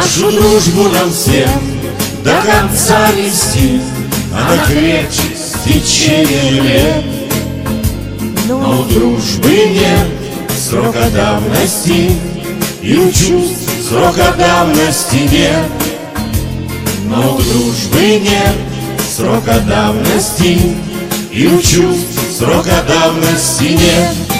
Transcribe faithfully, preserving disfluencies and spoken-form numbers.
Нашу дружбу нам всем до конца вести, она крепче с течением лет. Но у дружбы нет срока давности, и у чувств срока давности нет. Но у дружбы нет срока давности, и у чувств срока давности нет.